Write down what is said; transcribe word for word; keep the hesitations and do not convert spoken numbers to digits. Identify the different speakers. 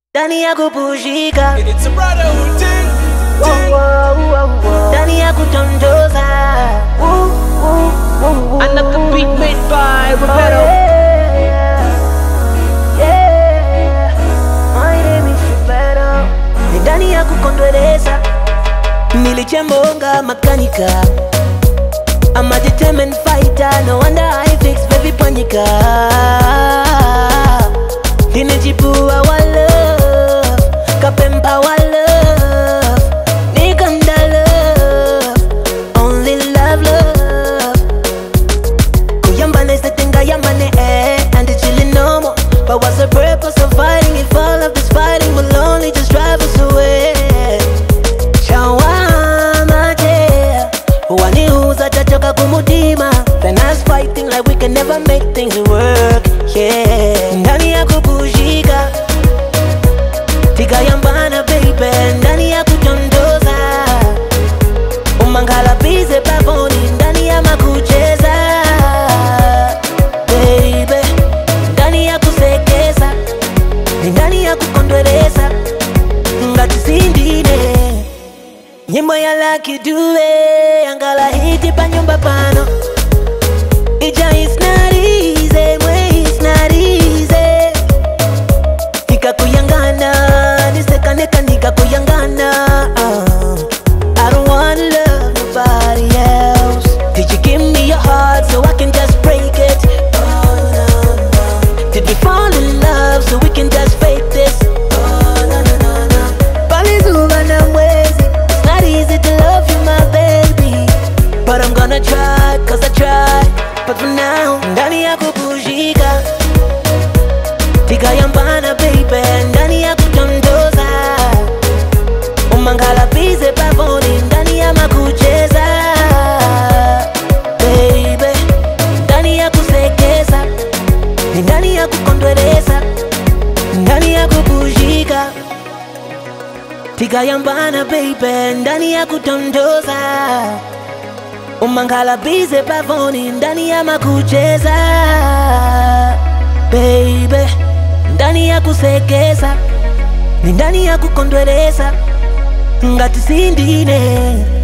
Speaker 1: Ndani ya kupushika,
Speaker 2: It's a brotherhood thing.
Speaker 1: Wow, wow, wow, wow. Ndani ya kutondoza, Woo, woo, woo, woo.
Speaker 3: Another beat made by
Speaker 1: Oh,
Speaker 3: Roberto.
Speaker 1: yeah, yeah. My name is Roberto. Ni ndani ya kukondwereza, nilichembonga makanika. I'm a determined fighter, no wonder I fix baby panika. Ninajipua wa love, kapempa wa love, nikanda love, only love love. Kuyambane setenga yambane eh, and it's really no more. But what's the purpose of fighting if all of this fighting will only just drive us away? Shawama yeah, waniuza chachoka kumudima. Then us fighting like we can never make things work, yeah. Ndani ya kupushika, tika yambana baby. Ndani ya kutondoza, umangala bize pavoni. Ndani ya makucheza, baby. Ndani ya kusekeza, ndani ya kukondwereza, ngati sindine. Nyimbo ya Lucky Dube, angala hiti pa nyumba pano. Ija is not easy, mwe is not easy. Nika kuyangana, nisekaneka nika kuyangana. uh, I don't wanna love nobody else. Did you give me your heart so I can just break it? Oh, no, no. Did we fall in love so we can just fake this? Oh, no, no, no, no. Palizuva na mwezi, it's not easy to love you my baby, but I'm gonna try, cause I try. But for now, ndani ya kupushika, tika yambana baby. Ndani ya kutondoza, umangala bize pavoni. Ndani ya makucheza, baby. Ndani ya kusekeza, ndani ya kukondwereza, ndani ya kupushika, tika yambana baby. Ndani ya kutondoza, umangala bize pavoni. Ndani ya makucheza, baby. Ndani ya kusekeza, ni ndani ya kukondwereza, ngati sindine.